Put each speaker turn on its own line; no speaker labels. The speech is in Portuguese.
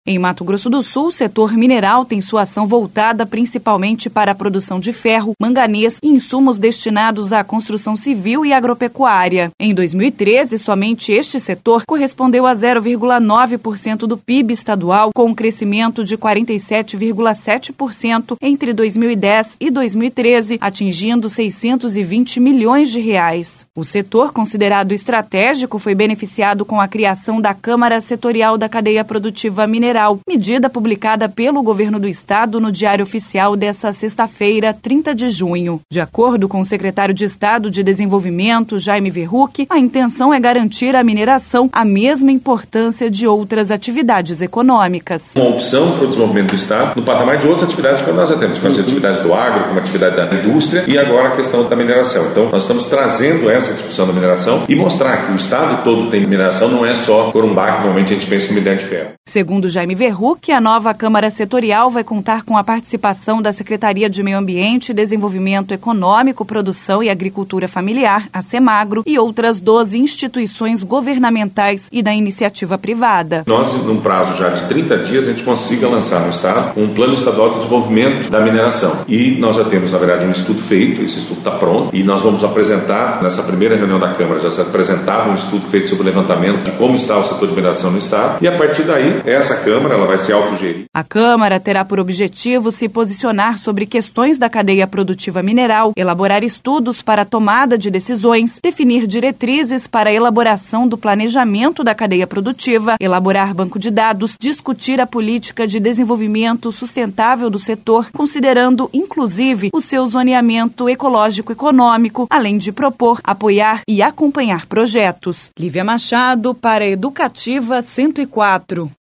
Em Mato Grosso do Sul, o setor mineral tem sua ação voltada principalmente para a produção de ferro, manganês e insumos destinados à construção civil e agropecuária. Em 2013, somente este setor correspondeu a 0,9% do PIB estadual, com um crescimento de 47,7% entre 2010 e 2013, atingindo 620 milhões de reais. O setor, considerado estratégico, foi beneficiado com a criação da Câmara Setorial da Cadeia Produtiva Mineral, medida publicada pelo governo do estado no Diário Oficial desta sexta-feira, 30 de junho. De acordo com o secretário de Estado de Desenvolvimento, Jaime Verruc, a intenção é garantir à mineração a mesma importância de outras atividades econômicas.
Uma opção para o desenvolvimento do estado no patamar de outras atividades que nós já temos, com as atividades do agro, como a atividade da indústria e agora a questão da mineração. Então, nós estamos trazendo essa discussão da mineração e mostrar que o estado todo tem mineração, não é só Corumbá, que normalmente a gente pensa como ideia de ferro.
Segundo Jaime Verruc, a nova Câmara Setorial vai contar com a participação da Secretaria de Meio Ambiente, Desenvolvimento Econômico, Produção e Agricultura Familiar, a Semagro, e outras 12 instituições governamentais e da iniciativa privada.
Nós, num prazo já de 30 dias, a gente consiga lançar no estado um plano estadual de desenvolvimento da mineração. E nós já temos, na verdade, um estudo feito, esse estudo está pronto, e nós vamos apresentar, nessa primeira reunião da Câmara, já se apresentava um estudo feito sobre o levantamento de como está o setor de mineração no estado, e a partir daí, essa Câmara ela vai se autogerir.
A Câmara terá por objetivo se posicionar sobre questões da cadeia produtiva mineral, elaborar estudos para a tomada de decisões, definir diretrizes para a elaboração do planejamento da cadeia produtiva, elaborar banco de dados, discutir a política de desenvolvimento sustentável do setor, considerando, inclusive, o seu zoneamento ecológico-econômico, além de propor, apoiar e acompanhar projetos. Lívia Machado, para Educativa 104.